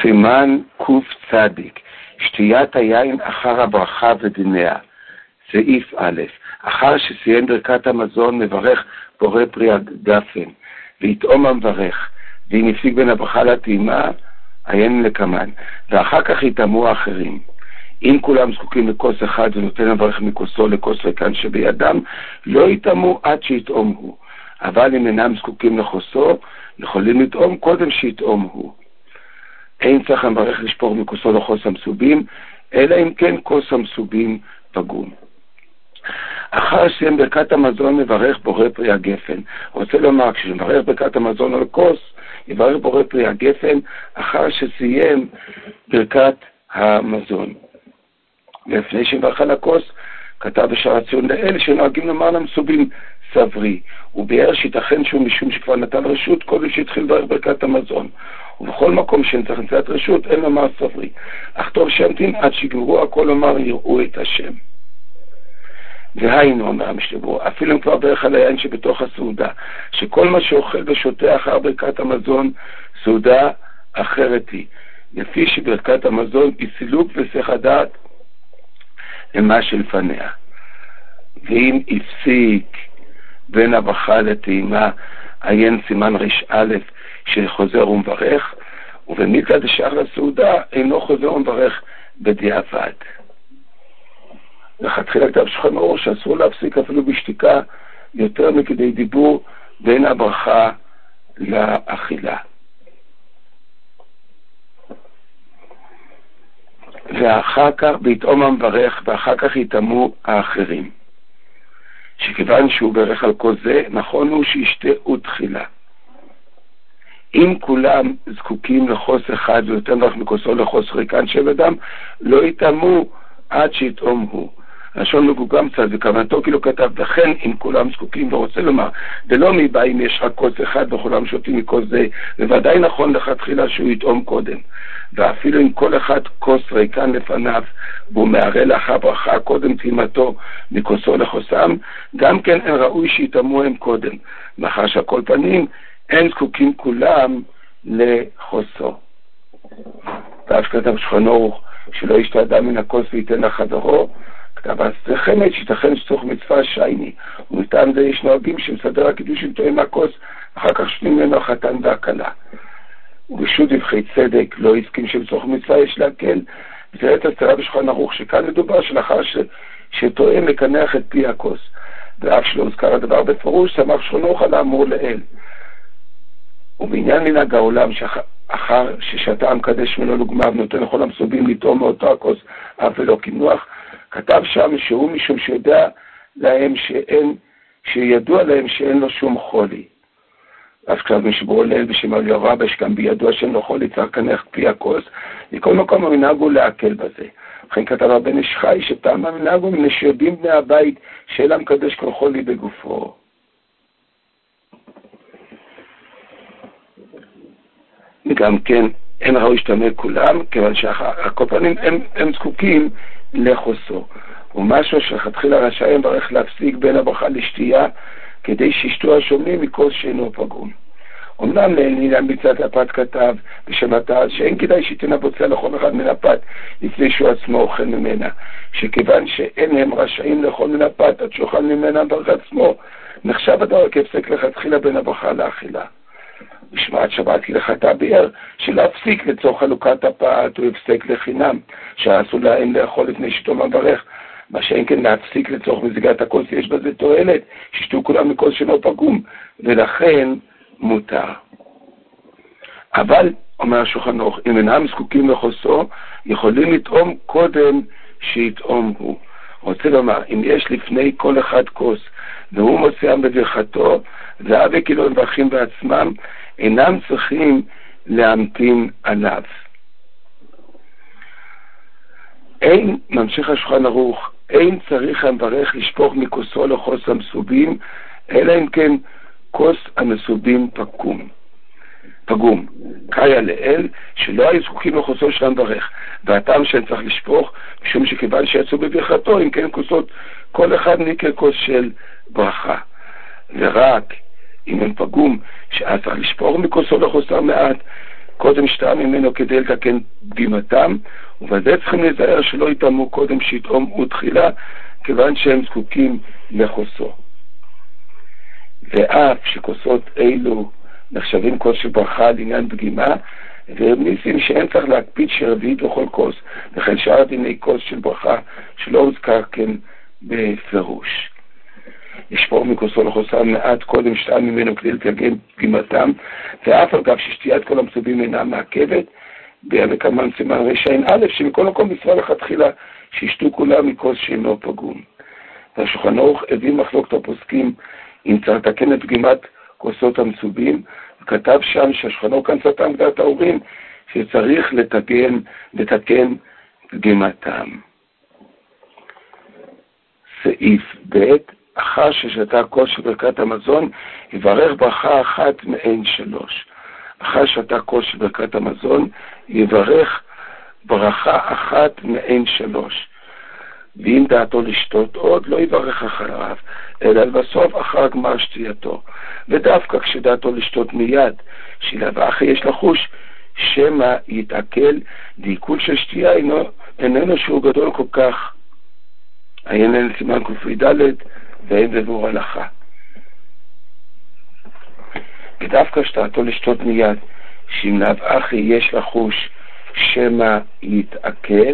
סימן קוף צדיק, שתיית היין אחר הברכה ודיניה. סעיף א', אחר שסיים ברכת המזון מברך בורא פרי הגפן, ויתאום המברך, ואם הפסיק בין הברכה לטעימה, עיין לקמן, ואחר כך יטעמו האחרים. אם כולם זקוקים לכוס אחד ונותן לברך מכוסו לכוס ריקן שבידם, לא יטעמו עד שיטעום הוא. אבל אם אינם זקוקים לכוסו, יכולים לטעום קודם שיטעום הוא. אין צריך המברך לשפוך מכוסו לכוס המסובים, אלא אם כן כוס המסובים פגום. אחר שסיים ברכת המזון מברך בורא פרי הגפן. רוצה לומר, כשמברך ברכת המזון על כוס, יברך בורא פרי הגפן אחר שסיים ברכת המזון. ולפני שמברך על הכוס, כתב בשער הציון לאל שנוהגים לומר למסובים סברי. הוא ביאר שיתכן שהוא משום שכבר נתן רשות קודם שהתחיל לברך ברכת המזון. ובכל מקום שנצטרך נטילת רשות אין לומר סברי. אך טוב שימתין עד שיגמרו הכל לומר יראו את השם. והיינו אומר המשתברו, אפילו אם כבר ברך על היין שבתוך הסעודה, שכל מה שאוכל ושותה אחר ברכת המזון, סעודה אחרת היא. לפי שברכת המזון היא סילוק וסך הדעת למה שלפניה. ואם הפסיק בין הברכה לטעימה, עיין סימן ר"א שחוזר ומברך, ובמצד השאר לסעודה אינו חוזר ומברך בדיעבד. לכתחילה כתב שולחן אור שאסור להפסיק אפילו בשתיקה יותר מכדי דיבור בין הברכה לאכילה. ואחר כך ביתאום המברך ואחר כך יטעמו האחרים. שכיוון שהוא ברך על כל זה, נכון הוא שישתהו תחילה. אם כולם זקוקים לחוס אחד ויותר לך מכוסו לחוס ריקן של אדם, לא יטעמו עד שיטעום הוא. לשון מגוגם קצת, וכוונתו כאילו כתב, וכן אם כולם זקוקים, ורוצה לומר, ולא מבא אם יש רק כוס אחד וכולם שותים מכוס זה, וודאי נכון לכתחילה שהוא יטעום קודם. ואפילו אם כל אחד כוס ריקן לפניו, והוא מערה לאחר ברכה קודם טעימתו מכוסו לחוסם, גם כן אין ראוי שיטעמו הם קודם. מאחר שהכל פנים, אין זקוקים כולם לחוסו. ואף כתב שולחן אור, שלא ישתעדה מן הכוס וייתן לחברו, כתב הסתכנת שיתכן שצריך מצווה שייני, ומטעם זה יש נוהגים שמסדר הקידוש עם תואם מהכוס, אחר כך שנים ממנו החתן והכלה. ובשוד דבחי צדק לא הסכים שבצורך מצווה יש להקל, וזה את הסתרה בשולחן ערוך, שכאן מדובר שלאחר שתואם לקנח את פי הכוס. ואף שלא הוזכר הדבר בפירוש, שמח שולחן ערוך על האמור לאל. ובעניין מנהג העולם שאחר ששתה המקדש ממנו לוגמיו נותן לכל המסובים לטעום מאותו הכוס אף ולא קינוח, כתב שם שהוא משום שידוע להם שאין לו שום חולי. אז כתב משברו ליל בשם אליהו רבה שגם בידוע שאין לו חולי צריך קנח פי הכוס, מכל מקום המנהג הוא להקל בזה. לכן כתב הבן איש חי שטעם המנהג הוא מן שיודעים בני הבית שאין המקדש כל חולי בגופו. וגם כן אין ראוי שתעמד כולם, כיוון שהקופנים הם זקוקים לחוסו. ומשהו שלכתחילה רשאי מברך להפסיק בין הברכה לשתייה, כדי שישתו השומעים מכוס שאינו פגום. אמנם לעניין מצד הפת כתב בשבתה שאין כדאי שתיתן הבוצע לכל אחד מן הפת לפני שהוא עצמו אוכל ממנה, שכיוון שאין הם רשאים לאכול מן הפת עד שאוכל ממנה ברך עצמו, נחשב הדבר כהפסק לכתחילה בין הברכה לאכילה. בשמעת שבת הלכתה ביאר שלהפסיק לצורך חלוקת הפת הוא הפסק לחינם, שעשו להם לאכול לפני שתום מברך, מה שאין כן להפסיק לצורך מזיגת הכוס יש בזה תועלת, ששתו כולם מכוס שאינו פגום, ולכן מותר. אבל, אומר השולחן ערוך, אם אינם זקוקים לחוסו, יכולים לטעום קודם שיטעום הוא. רוצה לומר, אם יש לפני כל אחד כוס, והוא מוציאם בברכתו, והאבי כאילו מברכים בעצמם, אינם צריכים להמתין עליו. אין, ממשיך השולחן ערוך, אין צריך המברך לשפוך מכוסו לכוס המסובים, אלא אם כן כוס המסובים פגום. קריא לאל שלא היו זקוקים לכוסו של המברך, והטעם שהם צריך לשפוך, משום שכיוון שיצאו בברכתו, אם כן כוסות, כל אחד נקרא כוס של ברכה. ורק אם הם פגום, שאז צריך לשפוך מכוסו לחוסר מעט, קודם שתה ממנו כדי לתקן פגימתם, ובזה צריכים להיזהר שלא יטמאו קודם שיטעום ותחילה, כיוון שהם זקוקים לכוסו. ואף שכוסות אלו נחשבים כוס של ברכה לעניין פגימה, וניסים שאין צריך להקפיד שרביעית בכל כוס, וכן שאר דיני כוס של ברכה שלא הוזכר כן בפירוש. ישפור מכוסו לחוסם מעט קודם שתה ממנו כדי לתקן פגימתם, ואף על גב ששתיית כל המסובים אינה מעכבת, וכמובן סימן רשעין א' שמכל מקום מצווה לכתחילה שישתו כולם מכוס שאינו פגום. והשולחן ערוך הביא מחלוקת הפוסקים אם צריך לתקן את פגימת כוסות המצובים, וכתב שם שהשולחן ערוך כאן סתם דעת ההורים שצריך לתקן פגימתם. סעיף ב' אחר ששתה כוס של ברכת המזון, יברך ברכה אחת מעין שלוש. אחר שתה כוס של ברכת המזון, יברך ברכה אחת מעין שלוש. ואם דעתו לשתות עוד, לא יברך אחריו, אלא בסוף אחר גמר שתייתו. ודווקא כשדעתו לשתות מיד, שלאו אחרי יש לחוש, שמא יתעכל, דעיכול של שתייה איננו שהוא גדול כל כך. עיין סימן קפ"ד, ואין בביאור הלכה. ודווקא שדעתו לשתות מיד, שאם לאו אחרי יש לחוש, שמא יתעכל,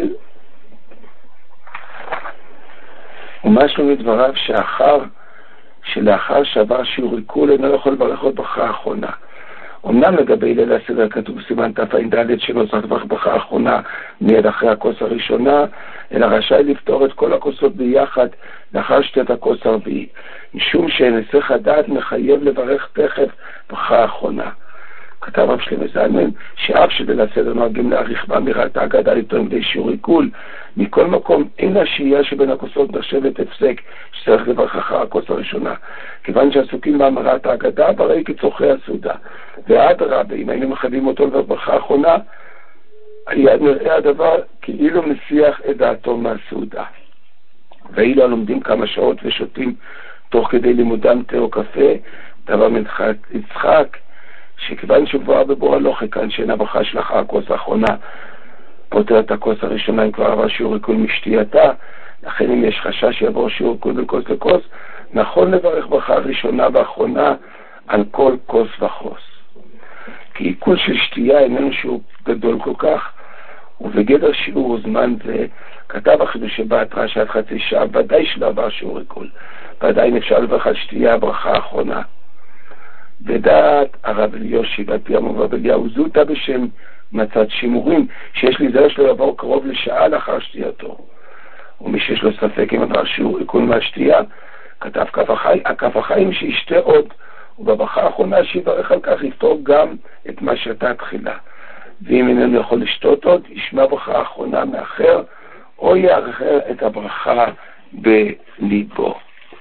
ומשהו מדבריו שלאחר שעבר שיעור עיכול אינו יכול לברך עוד ברכה האחרונה. אמנם לגבי ליל הסדר כתוב סימן תע"ד שלא צריך לברך ברכה האחרונה מיד אחרי הכוס הראשונה, אלא רשאי לפתור את כל הכוסות ביחד לאחר שתיית הכוס הרביעי, משום שהיסח הדעת מחייב לברך תכף ברכה האחרונה. כתב רב שלמה זלמן שאף שבליל הסדר נוהגים להאריך באמירת ההגדה לטעון כדי שיעור עיכול, מכל מקום אין השהייה שבין הכוסות נחשבת הפסק שצריך לברך אחר הכוס הראשונה, כיוון שעסוקים באמירת ההגדה ברי כצורכי הסעודה. ואדרבה, אם היינו מחייבים אותו לברך ברכה האחרונה, היה נראה הדבר כאילו מסיח את דעתו מהסעודה. ואילו לומדים כמה שעות ושותים תוך כדי לימודם תה או קפה, דבר יצחק שכיוון שגבוהה בבור הלוחי כאן שאין הברכה של אחר הכוס האחרונה פותר את הכוס הראשונה אם כבר עבר שיעור עיכול משתייתה, לכן אם יש חשש שיעבור שיעור עיכול בין כוס לכוס, נכון לברך ברכה הראשונה והאחרונה על כל כוס וכוס. כי עיכול של שתייה איננו שיעור גדול כל כך, ובגדר שיעור זמן זה כתב החידוש שבאת רש"י עד חצי שעה, ודאי שלא עבר שיעור עיכול, ועדיין אפשר לברך על שתייה הברכה האחרונה. ודעת הרב אליושי ועל פי הרב אליהו זוטה בשם מצד שימורים שיש להיזהר שלא יעבור קרוב לשעה לאחר שתייתו. ומי שיש לו ספק אם עבר שיעור עיכול מהשתייה, כתב כף החיים שישתה עוד, ובברכה האחרונה שיברך על כך יפתור גם את מה שתה תחילה. ואם איננו יכול לשתות עוד, ישמע ברכה האחרונה מאחר, או יאחר את הברכה בליבו.